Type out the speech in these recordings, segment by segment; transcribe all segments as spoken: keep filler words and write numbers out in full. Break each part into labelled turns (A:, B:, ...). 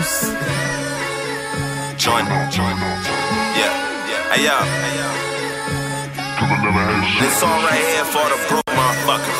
A: Join, join, yeah, yeah. Hey yo, this song right here for the broke motherfuckers,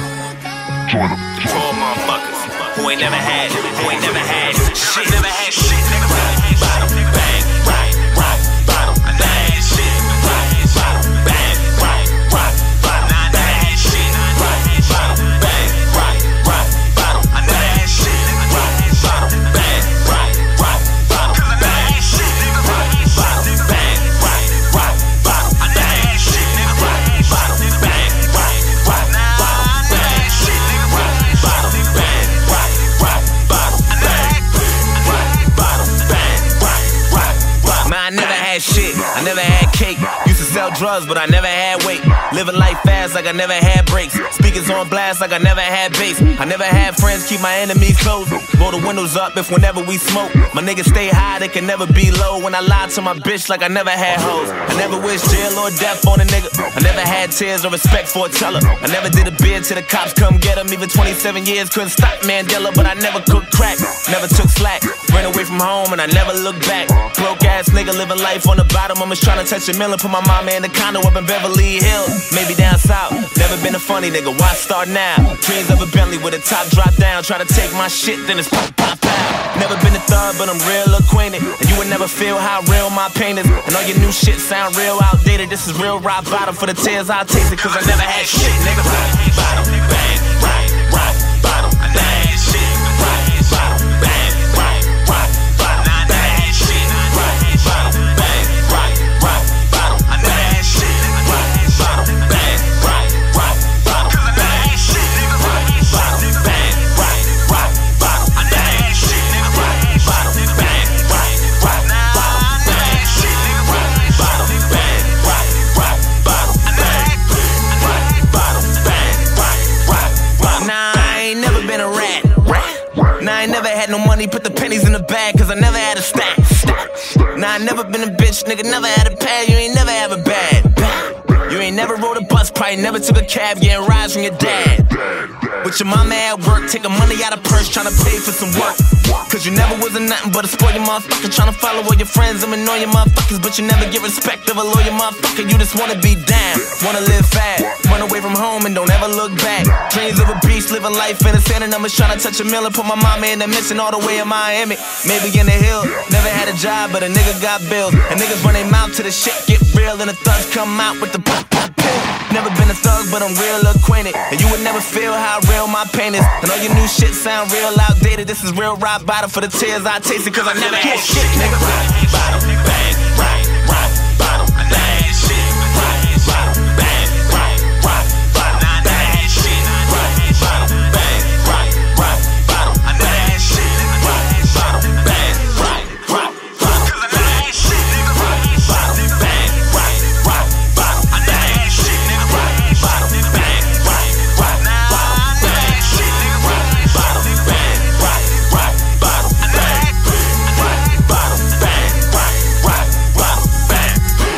A: poor motherfuckers who ain't never had, who ain't never had shit, never had shit, nigga. Bottom, bang, right, right, bottom, I never had shit, right, bottom, bang, right, right, bottom, I never had shit, right, bottom, bang, right, right, bottom, I never had shit, right, bottom, bang, right, right, bottom, I never had shit, right, bottom, bang, right, right, bottom, I never had shit, right, bottom, bang, right, right, bottom, I never had shit, right, bottom, bang, right, right, bottom, I never had right, bottom, bang, right, right, bottom. Man, I never had shit, I never had cake. Used to sell drugs, but I never had weight. Living life fast like I never had breaks. Speakers on blast like I never had bass. I never had friends, keep my enemies close. Roll the windows up if whenever we smoke. My niggas stay high, they can never be low. When I lie to my bitch like I never had hoes. I never wish jail or death on a nigga. I never had tears or respect for a teller. I never did a bid till the cops come get him. Even twenty-seven years couldn't stop Mandela. But I never cooked crack, never took slack. Ran away from home and I never looked back. Broke ass nigga living life on the bottom. I'm just trying to touch a million. Put my mama in the condo up in Beverly Hills. Maybe down south. Never been a funny nigga, why start now? Dreams of a Bentley with a top drop down. Try to take my shit, then it's pop, pop, out. Never been a thug, but I'm real acquainted. And you would never feel how real my pain is. And all your new shit sound real outdated. This is real rock bottom. For the tears I'll taste it, cause I never had shit, nigga. Bottom, bang, right, right, bottom. I never had shit, right, bottom, bang, right, right, bottom. I never had shit, right, bottom, bang, right, right, bottom. I never had shit, right, bottom, bang, right, right, bottom. Cause I never had shit, nigga, right, bottom, bang, right, right, bottom. I never had shit, nigga, right, bottom, bang, right, right, bottom. I never had shit, nigga, right, bottom, bang, right, right, bottom. I never had right, bottom, bang, right, right, bottom. Nah, I ain't never been a rat, rat. Nah, I ain't never had no money, put the pennies in the bag, cause I never had a stack, stack. Nah, I never been a bitch, nigga, never had a pad, you ain't never have a bad, bad. You ain't never rode a bus, probably never took a cab, getting rides from your dad. With your mama at work, taking money out of purse, trying to pay for some work. Cause you never was a nothing but a spoiled motherfucker, trying to follow all your friends and annoy your motherfuckers. But you never get respect of a loyal motherfucker, you just wanna be down, wanna live fast, run away from home and don't ever look back. Dreams of a beast, living life in the sand, and I'm just trying to touch a mill and put my mama in the mission all the way in Miami. Maybe in the hill, never had a job, but a nigga got bills. And niggas run their mouth to the shit get real, and the thugs come out with the pop pop pill. Never been a thug, but I'm real acquainted. And you would never feel how real my pain is. And all your new shit sound real outdated. This is real rock bottom for the tears I tasted, cause I never had shit, nigga. Right, bottom, bang, right, right, bottom. I never had shit, right, bottom, bang, right, right, bottom. I never had shit, right, bottom, bang, right, right, bottom. I never had shit, right, bottom, bang, right, right, bottom. Cause I never had shit, nigga, right, bottom, bang, right, right, bottom. I never had shit, nigga, right, bottom, bang, right, right, bottom. I never had shit, nigga, right, bottom, bang, right, right, bottom. I never had right, bottom, bang, right, right, bottom, bang.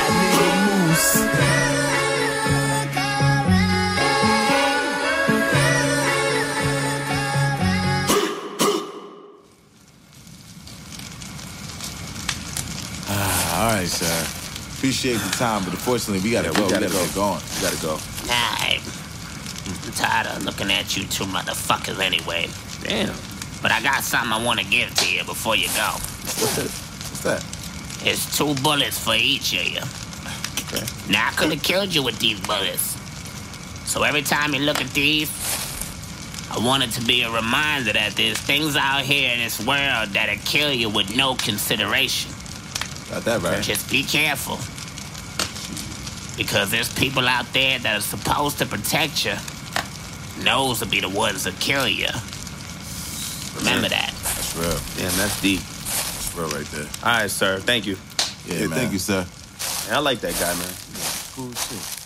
B: Ah, all right, sir. Appreciate the time, but unfortunately, we gotta
A: Yeah,
B: go.
A: we gotta
B: we gotta
A: go.
B: get going. We gotta go.
C: Nah, I'm tired of looking at you two motherfuckers anyway.
A: Damn.
C: But I got something I want to give to you before you go.
B: What's that? What's that?
C: It's two bullets for each of you.
B: Okay.
C: Now, I could have killed you with these bullets. So every time you look at these, I want it to be a reminder that there's things out here in this world that'll kill you with no consideration.
B: Got that right.
C: Just be careful. Because there's people out there that are supposed to protect you. And those will be the ones that kill you. Remember that.
B: That's real.
A: Damn, that's deep.
B: That's real right there.
A: All right, sir. Thank you.
B: Yeah,
D: Yeah,
B: man.
D: thank you, sir.
A: Man, I like that guy, man.
B: Cool shit.